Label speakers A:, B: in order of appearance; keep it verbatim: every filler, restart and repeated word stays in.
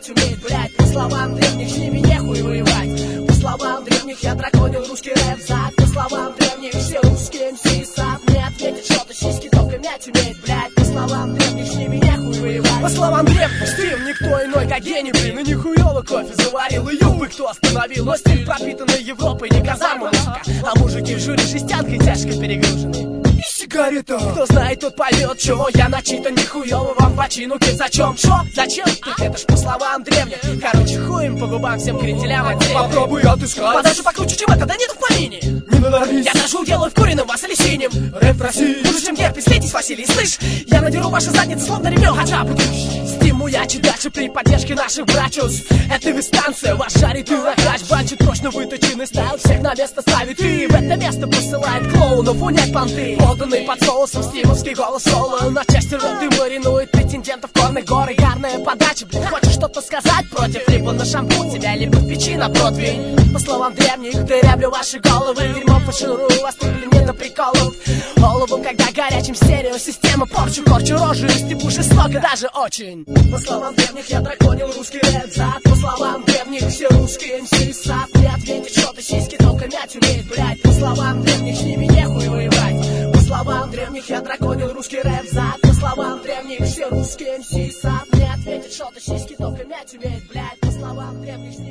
A: мять умеет, блять. По словам древних, с ними нехуй воевать. По словам древних, я драконил русский рэп зад. По словам древних, все русские эм си сад. Мне ответит, что ты сиськи только мять умеет, блять. По словам древних, с ними нехуй воевать. По словам древних, стиль никто иной, как гений, блин. И нихуёво кофе заварил, и юбы кто остановил. Но стиль пропитанный Европой, не казарма музыка. А мужики в жюри жестянкой тяжко перегружены. И сигарета. Кто знает, тот поймет, чего я начитан. Нихуёво вам почину, зачем, чё? Зачем? Так это ж по словам древних. Короче, хуем по губам всем кренделям отдельно. Попробуй отыскать. Подальше покруче, чем это, да нет в помине. Не ненависть. Я ношу делаю в курином, вас или синим. Рэп в России. Хуже, чем герпес, слейтесь, Василий, слышь? Я надеру ваши задницы, словно ремён хаджа. Стимуячи дальше при поддержке наших брачус. Это дистанция, ваш шарит и накач. Банчит прочно выточенный стайл, всех на место ставит. И в это место посылает клоунов унять понты. Поданный под соусом стимовский голос соло. На части рот и маринует претендентов горных гор. И гарная подача, блин, хочешь что-то сказать против? Либо на шампунь тебя, либо в печи на противень. По словам древних, дырявлю ваши головы. Дерьмом поширую вас, тут не до приколов. Голову, когда горячим стереосистема. Порчу, корчу рожу и степу жестоко, даже очень. По словам древних, я драконил русский рэп зад. По словам древних, все русские эм си сад. Не ответит, что ты сиськи только мять умеет, блять. По словам древних, с ними нехуй воевать. По словам древних, я драконил русский рэп зад. По словам древних, все русские эм си сад. Не ответит, что ты сиськи только мять умеет, блять. По словам древних,